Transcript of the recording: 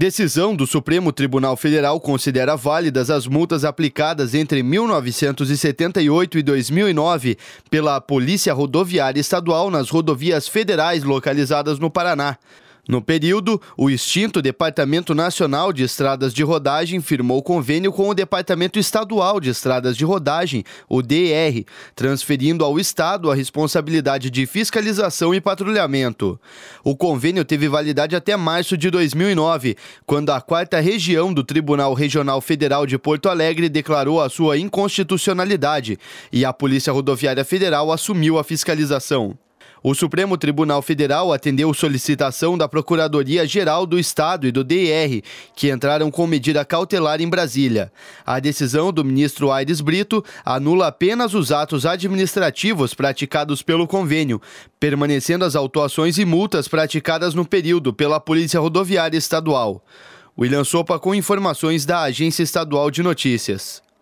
Decisão do Supremo Tribunal Federal considera válidas as multas aplicadas entre 1978 e 2009 pela Polícia Rodoviária Estadual nas rodovias federais localizadas no Paraná. No período, o extinto Departamento Nacional de Estradas de Rodagem firmou convênio com o Departamento Estadual de Estradas de Rodagem, o DR, transferindo ao Estado a responsabilidade de fiscalização e patrulhamento. O convênio teve validade até março de 2009, quando a 4ª Região do Tribunal Regional Federal de Porto Alegre declarou a sua inconstitucionalidade e a Polícia Rodoviária Federal assumiu a fiscalização. O Supremo Tribunal Federal atendeu solicitação da Procuradoria-Geral do Estado e do DR, que entraram com medida cautelar em Brasília. A decisão do ministro Aires Brito anula apenas os atos administrativos praticados pelo convênio, permanecendo as autuações e multas praticadas no período pela Polícia Rodoviária Estadual. William Sopa com informações da Agência Estadual de Notícias.